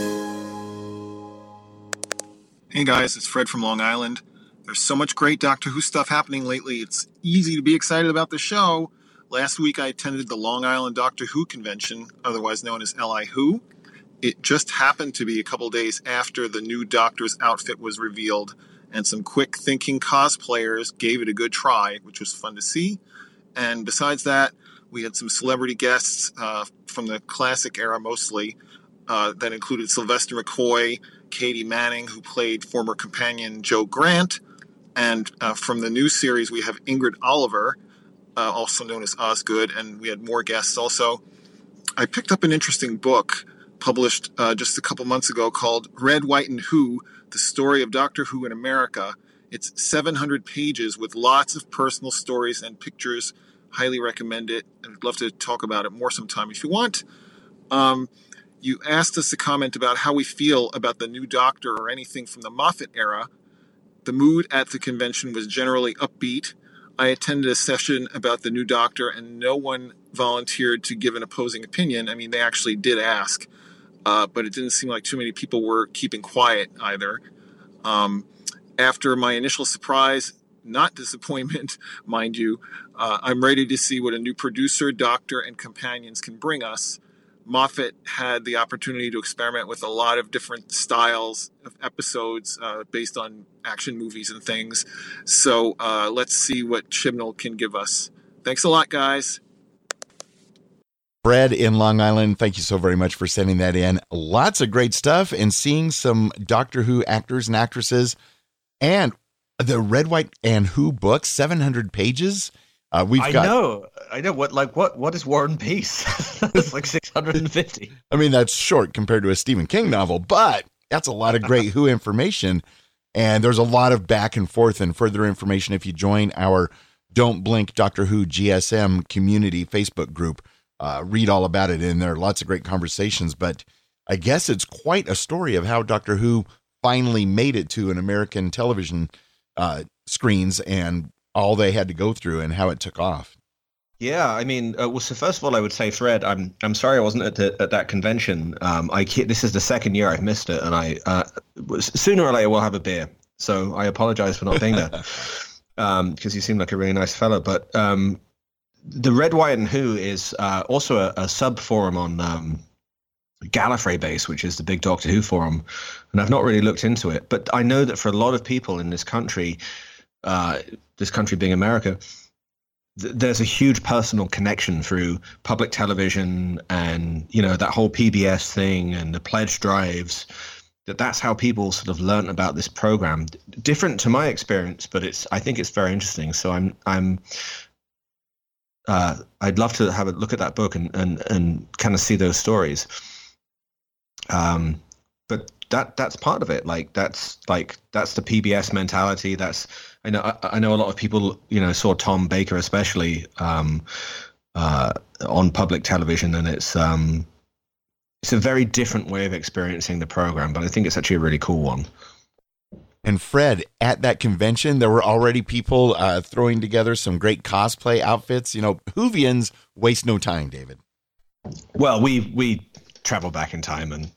Hey guys, it's Fred from Long Island. There's so much great Doctor Who stuff happening lately, it's easy to be excited about the show. Last week I attended the Long Island Doctor Who convention, otherwise known as L I Who. It just happened to be a couple days after the new Doctor's outfit was revealed, and some quick thinking cosplayers gave it a good try, which was fun to see. And besides that, we had some celebrity guests uh, from the classic era mostly, uh, that included Sylvester McCoy, Katie Manning, who played former companion Joe Grant, and uh, from the new series we have Ingrid Oliver, uh, also known as Osgood, and we had more guests also. I picked up an interesting book published uh, just a couple months ago called Red, White, and Who, The Story of Doctor Who in America. It's seven hundred pages with lots of personal stories and pictures. Highly recommend it. I'd love to talk about it more sometime if you want. Um, you asked us to comment about how we feel about the new Doctor or anything from the Moffat era. The mood at the convention was generally upbeat. I attended a session about the new Doctor and no one volunteered to give an opposing opinion. I mean, they actually did ask, uh, but it didn't seem like too many people were keeping quiet either. Um, after my initial surprise, not disappointment, mind you, uh, I'm ready to see what a new producer, Doctor, and companions can bring us. Moffat had the opportunity to experiment with a lot of different styles of episodes uh, based on action movies and things. So uh, let's see what Chibnall can give us. Thanks a lot, guys. Fred in Long Island, thank you so very much for sending that in. Lots of great stuff and seeing some Doctor Who actors and actresses. And the Red, White, and Who book, seven hundred pages. Uh, we've I got, know, I know. What like what what is War and Peace? It's like six hundred fifty. I mean, that's short compared to a Stephen King novel, but that's a lot of great Who information. And there's a lot of back and forth and further information if you join our Don't Blink Doctor Who G S M community Facebook group. Uh, read all about it in there. Lots of great conversations. But I guess it's quite a story of how Doctor Who finally made it to an American television uh, screens and all they had to go through and how it took off. Yeah, I mean, uh, well, so first of all, I would say, Fred, I'm I'm sorry I wasn't at the, at that convention. Um, I this is the second year I've missed it, and I uh, sooner or later we'll have a beer. So I apologize for not being there, because um, you seem like a really nice fellow. But um, the Red, White, and Who is uh, also a, a sub forum on um, Gallifrey Base, which is the big Doctor Who forum, and I've not really looked into it. But I know that for a lot of people in this country, uh, this country being America, th- there's a huge personal connection through public television and, you know, that whole P B S thing and the pledge drives. That that's how people sort of learn about this program. D- different to my experience, but it's I think it's very interesting. So I'm I'm uh, I'd love to have a look at that book and and, and kind of see those stories. Um, but that that's part of it. Like that's like that's the P B S mentality. That's I know I, I know a lot of people, you know, saw Tom Baker especially um, uh, on public television, and it's um, it's a very different way of experiencing the program. But I think it's actually a really cool one. And Fred, at that convention, there were already people uh, throwing together some great cosplay outfits. You know, Whovians waste no time, David. Well, we we travel back in time and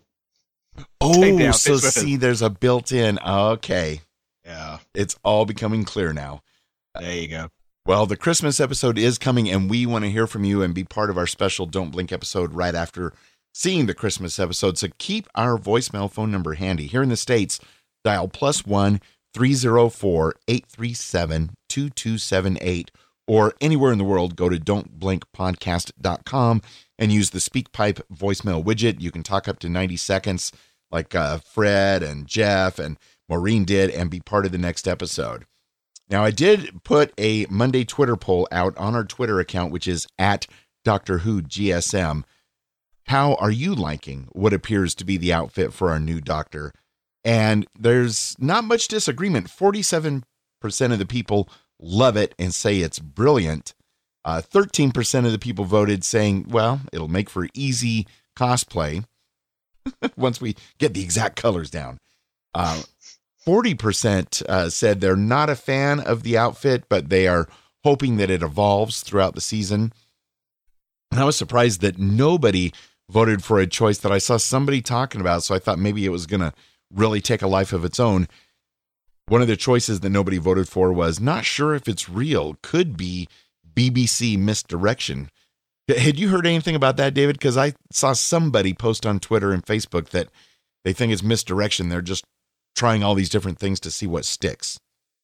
oh, so see, there's a built-in. Okay, yeah, it's all becoming clear now. There you go. Well, the Christmas episode is coming, and we want to hear from you and be part of our special Don't Blink episode right after seeing the Christmas episode. So keep our voicemail phone number handy. Here in the States, dial plus one three zero four eight three seven two two seven eight, or anywhere in the world, go to don't blink podcast dot com and use the SpeakPipe voicemail widget. You can talk up to ninety seconds like uh, Fred and Jeff and Maureen did and be part of the next episode. Now, I did put a Monday Twitter poll out on our Twitter account, which is at Doctor Who G S M. How are you liking what appears to be the outfit for our new Doctor? And there's not much disagreement. forty-seven percent of the people love it and say it's brilliant. Uh, thirteen percent of the people voted saying, well, it'll make for easy cosplay once we get the exact colors down. Uh, forty percent uh, said they're not a fan of the outfit, but they are hoping that it evolves throughout the season. And I was surprised that nobody voted for a choice that I saw somebody talking about, so I thought maybe it was going to really take a life of its own. One of the choices that nobody voted for was not sure if it's real, could be B B C misdirection. Had you heard anything about that, David? Because I saw somebody post on Twitter and Facebook that they think it's misdirection. They're just trying all these different things to see what sticks.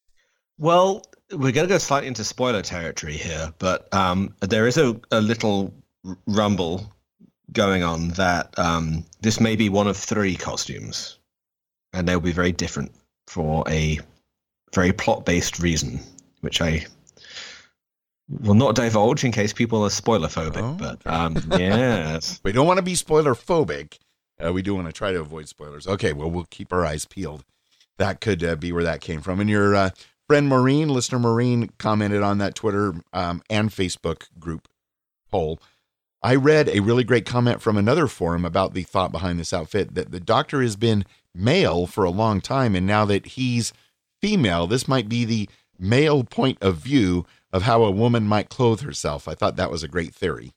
Well, we're going to go slightly into spoiler territory here, but um, there is a, a little rumble going on that um, this may be one of three costumes, and they'll be very different for a very plot-based reason, which I will not divulge in case people are spoiler phobic. Oh. But um, yes, we don't want to be spoiler phobic. Uh, we do want to try to avoid spoilers. Okay, well, we'll keep our eyes peeled. That could uh, be where that came from. And your uh, friend Maureen, listener Maureen, commented on that Twitter um, and Facebook group poll. I read a really great comment from another forum about the thought behind this outfit, that the Doctor has been male for a long time, and now that he's female, this might be the male point of view of how a woman might clothe herself. I thought that was a great theory.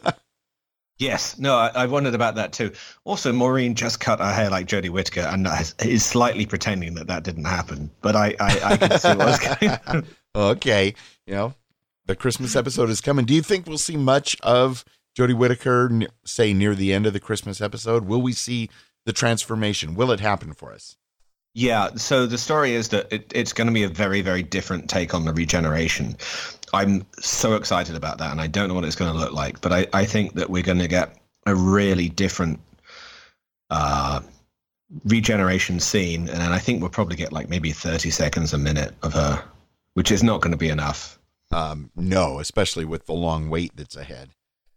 Yes, no, I, I wondered about that too. Also, Maureen just cut her hair like Jodie Whittaker and is slightly pretending that that didn't happen. But I, I, I can see what's going on. Okay, you know, the Christmas episode is coming. Do you think we'll see much of Jodie Whittaker, say, near the end of the Christmas episode? Will we see the transformation? Will it happen for us? Yeah, so the story is that it, it's going to be a very, very different take on the regeneration. I'm so excited about that, and I don't know what it's going to look like, but I, I think that we're going to get a really different uh, regeneration scene, and then I think we'll probably get like maybe thirty seconds a minute of her, which is not going to be enough. um, no, especially with the long wait that's ahead.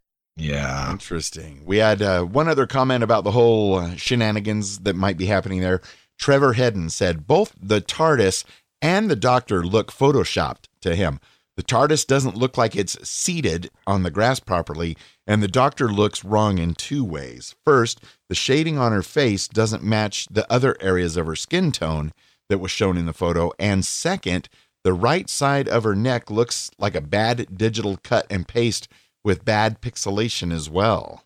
Yeah. Interesting. We had uh, one other comment about the whole uh, shenanigans that might be happening there. Trevor Hedden said both the TARDIS and the Doctor look photoshopped to him. The TARDIS doesn't look like it's seated on the grass properly, and the Doctor looks wrong in two ways. First, the shading on her face doesn't match the other areas of her skin tone that was shown in the photo. And second, the right side of her neck looks like a bad digital cut and paste with bad pixelation as well.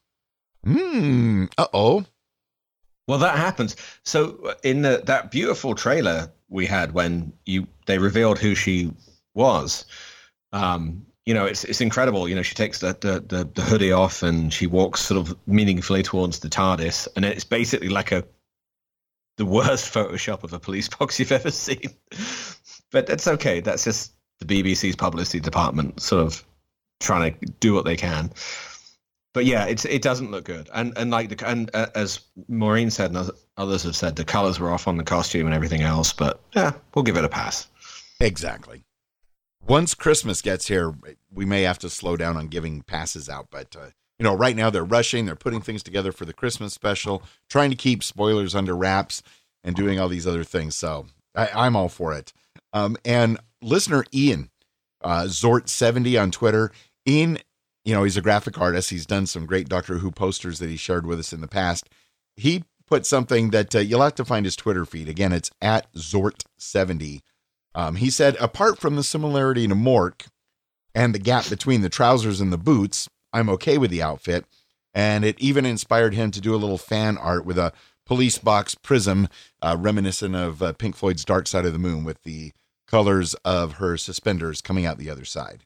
Hmm. Uh-oh. Well, that happens. So in the, that beautiful trailer we had when you they revealed who she was, um, you know, it's it's incredible. You know, she takes the, the, the, the hoodie off and she walks sort of meaningfully towards the TARDIS. And it's basically like a the worst Photoshop of a police box you've ever seen. But that's okay. That's just the B B C's publicity department sort of trying to do what they can. But yeah, it's it doesn't look good, and and like the and uh, as Maureen said, and others have said, the colors were off on the costume and everything else. But yeah, we'll give it a pass. Exactly. Once Christmas gets here, we may have to slow down on giving passes out. But uh, you know, right now they're rushing, they're putting things together for the Christmas special, trying to keep spoilers under wraps, and doing all these other things. So I, I'm all for it. Um, and listener Ian, uh, Zort seventy on Twitter, Ian. You know, he's a graphic artist. He's done some great Doctor Who posters that he shared with us in the past. He put something that uh, you'll have to find his Twitter feed. Again, it's at Zort seventy. Um, he said, apart from the similarity to Mork and the gap between the trousers and the boots, I'm okay with the outfit. And it even inspired him to do a little fan art with a police box prism, uh, reminiscent of uh, Pink Floyd's Dark Side of the Moon, with the colors of her suspenders coming out the other side.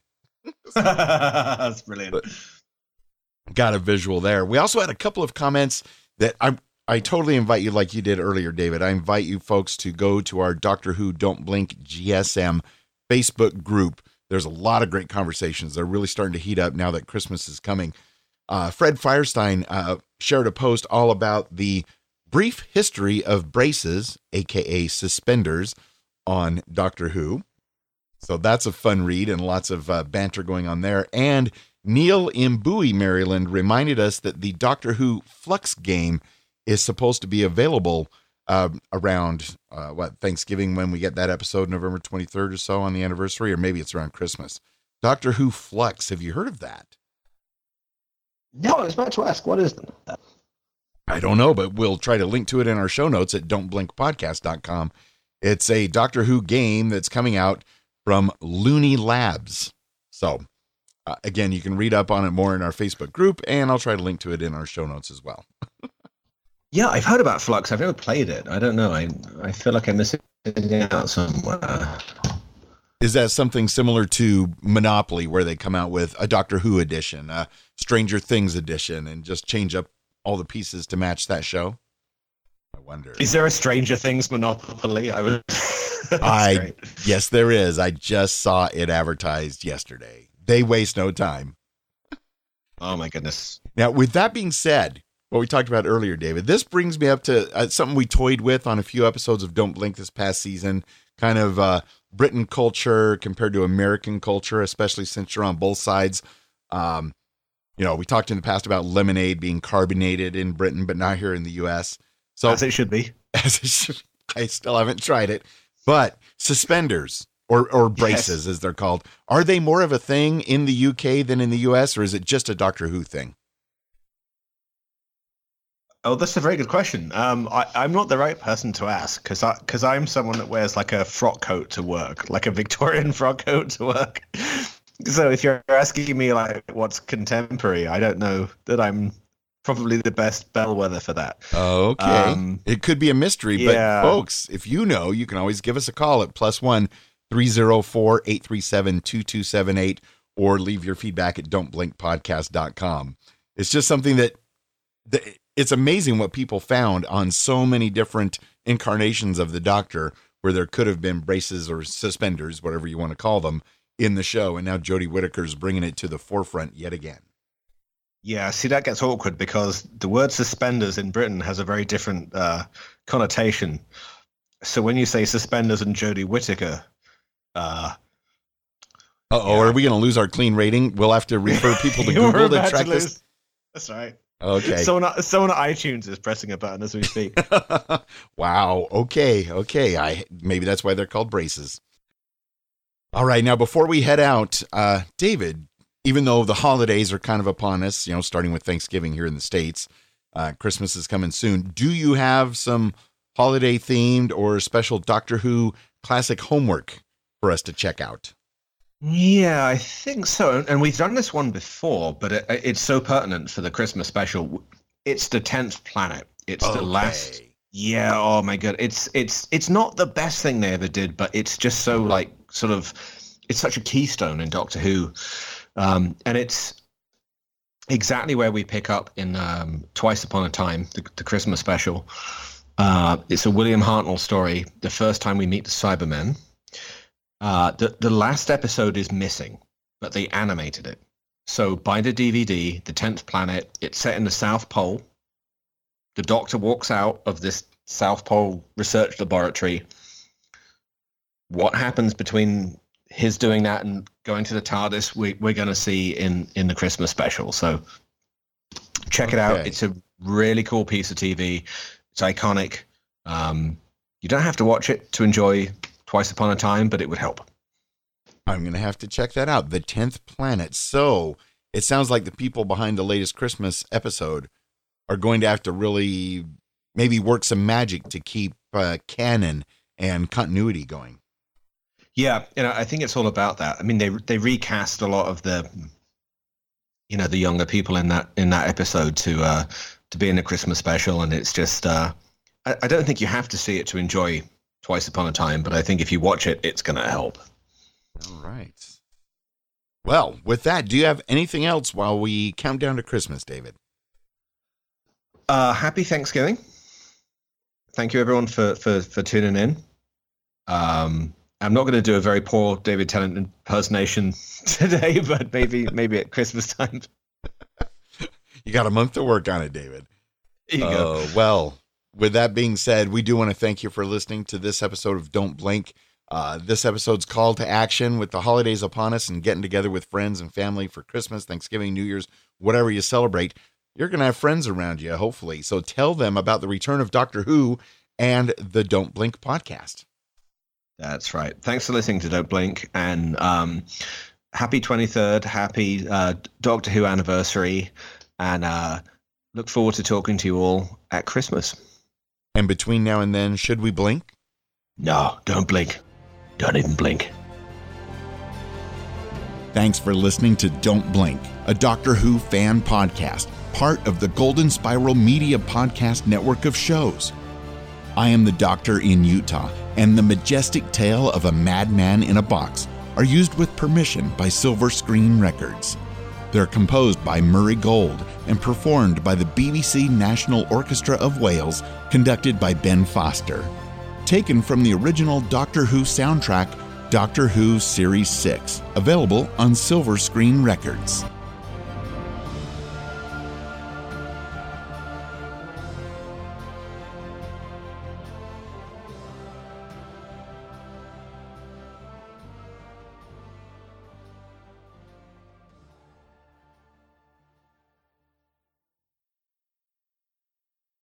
That's brilliant. But got a visual there. We also had a couple of comments that I I totally invite you, like you did earlier, David. I invite you folks to go to our Doctor Who Don't Blink G S M Facebook group. There's a lot of great conversations. They're really starting to heat up now that Christmas is coming. Uh, Fred Firestein uh, shared a post all about the brief history of braces, aka suspenders, on Doctor Who. So that's a fun read and lots of uh, banter going on there. And Neil in Bowie, Maryland, reminded us that the Doctor Who Flux game is supposed to be available uh, around, uh, what, Thanksgiving, when we get that episode, November twenty-third or so on the anniversary, or maybe it's around Christmas. Doctor Who Flux, have you heard of that? No, I was about to ask, what is that? I don't know, but we'll try to link to it in our show notes at don't blink podcast dot com. It's a Doctor Who game that's coming out from Looney Labs. So, uh, again, you can read up on it more in our Facebook group, and I'll try to link to it in our show notes as well. Yeah, I've heard about Flux. I've never played it. I don't know. I I feel like I'm missing out somewhere. Is that something similar to Monopoly, where they come out with a Doctor Who edition, a Stranger Things edition, and just change up all the pieces to match that show? I wonder. Is there a Stranger Things Monopoly? I would. I great. Yes, there is. I just saw it advertised yesterday. They waste no time. Oh my goodness. Now, with that being said, what we talked about earlier, David, this brings me up to uh, something we toyed with on a few episodes of Don't Blink this past season, kind of uh, Britain culture compared to American culture, especially since you're on both sides. Um, you know, we talked in the past about lemonade being carbonated in Britain, but not here in the U S. So as it should be. As it should, I still haven't tried it. But suspenders, or or braces, yes, as they're called, are they more of a thing in the U K than in the U S, or is it just a Doctor Who thing? Oh, that's a very good question. Um, I, I'm not the right person to ask, because I, because I'm someone that wears like a frock coat to work, like a Victorian frock coat to work. So if you're asking me like what's contemporary, I don't know that I'm probably the best bellwether for that. Okay. Um, it could be a mystery, yeah. But folks, if you know, you can always give us a call at plus one three zero four, eight three seven, two two seven eight or leave your feedback at don't blink podcast dot com. It's just something that, that it's amazing what people found on so many different incarnations of the Doctor, where there could have been braces or suspenders, whatever you want to call them, in the show. And now Jodie Whittaker's bringing it to the forefront yet again. Yeah, see, that gets awkward because the word suspenders in Britain has a very different uh, connotation. So when you say suspenders and Jodie Whittaker, uh, Uh-oh, Yeah. are we going to lose our clean rating? We'll have to refer people to We're Google to about track to this. lose- That's right. Okay. Someone, at- someone at iTunes is pressing a button as we speak. Wow. Okay. Okay. I maybe that's why they're called braces. All right. Now, before we head out, uh, David, even though the holidays are kind of upon us, you know, starting with Thanksgiving here in the States, uh, Christmas is coming soon. Do you have some holiday themed or special Doctor Who classic homework for us to check out? Yeah, I think so. And we've done this one before, but it, it's so pertinent for the Christmas special. It's the tenth planet. It's the last. Yeah. Oh my God. It's it's it's not the best thing they ever did, but it's just so like sort of. It's such a keystone in Doctor Who, um, and it's exactly where we pick up in um, Twice Upon a Time, the, the Christmas special. Uh, it's a William Hartnell story. The first time we meet the Cybermen. Uh, the, the last episode is missing, but they animated it. So buy the D V D, The tenth Planet. It's set in the South Pole. The Doctor walks out of this South Pole research laboratory. What happens between his doing that and going to the TARDIS, we, we're going to see in, in the Christmas special. So check it out. Okay. It's a really cool piece of T V. It's iconic. Um, you don't have to watch it to enjoy Twice Upon a Time, but it would help. I'm going to have to check that out. The tenth Planet. So it sounds like the people behind the latest Christmas episode are going to have to really maybe work some magic to keep uh, canon and continuity going. Yeah, you know, I think it's all about that. I mean, they they recast a lot of the, you know, the younger people in that in that episode to uh, to be in the Christmas special, and it's just uh, I, I don't think you have to see it to enjoy Twice Upon a Time, but I think if you watch it, it's going to help. All right. Well, with that, do you have anything else while we count down to Christmas, David? Uh, happy Thanksgiving. Thank you, everyone, for, for, for tuning in. Um, I'm not going to do a very poor David Tennant impersonation today, but maybe maybe at Christmas time. You got a month to work on it, David. There you uh, go. Well, with that being said, we do want to thank you for listening to this episode of Don't Blink. Uh, this episode's call to action with the holidays upon us and getting together with friends and family for Christmas, Thanksgiving, New Year's, whatever you celebrate. You're going to have friends around you, hopefully. So tell them about the return of Doctor Who and the Don't Blink podcast. That's right. Thanks for listening to Don't Blink, and um, happy twenty-third, happy uh, Doctor Who anniversary, and uh, look forward to talking to you all at Christmas. And between now and then, should we blink? No, don't blink. Don't even blink. Thanks for listening to Don't Blink, a Doctor Who fan podcast, part of the Golden Spiral Media Podcast network of shows. I am the Doctor in Utah, and the majestic tale of a madman in a box are used with permission by Silver Screen Records. They're composed by Murray Gold and performed by the B B C National Orchestra of Wales, conducted by Ben Foster. Taken from the original Doctor Who soundtrack, Doctor Who Series six, available on Silver Screen Records.